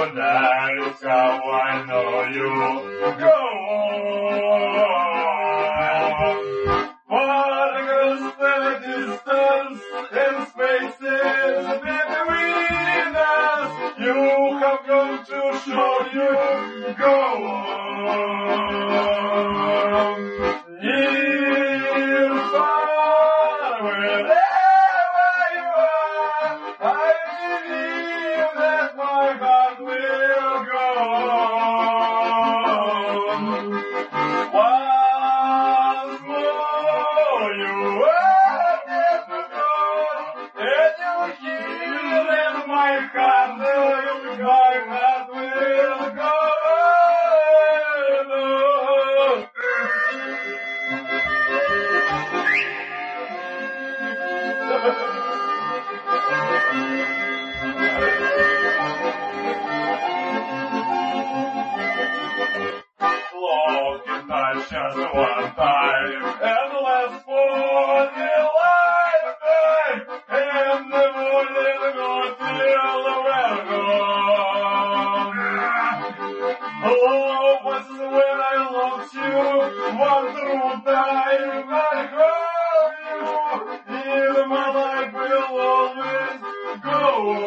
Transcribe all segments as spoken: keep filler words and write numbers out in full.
That's how I know you. Go on. But across the distance and spaces between us, you have come to show you. Go on. Near, far, wherever you are, I believe that my heart will go on. Once more you are never gone, and you hear that my heart will, my heart will go on. Love can touch just one time, and last for the lifetime, and never let go till we're gone. Love was when I loved you, one true time I hold you, in my life will always go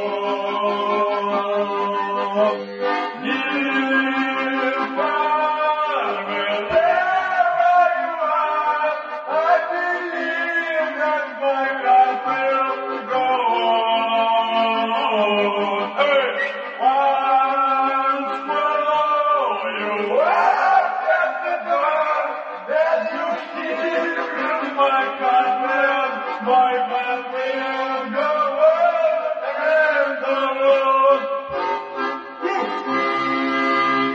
on. Near, far, wherever you are, I believe that my heart will go on. Hey! Once more you are at the door, and you hear my heart will, my heart will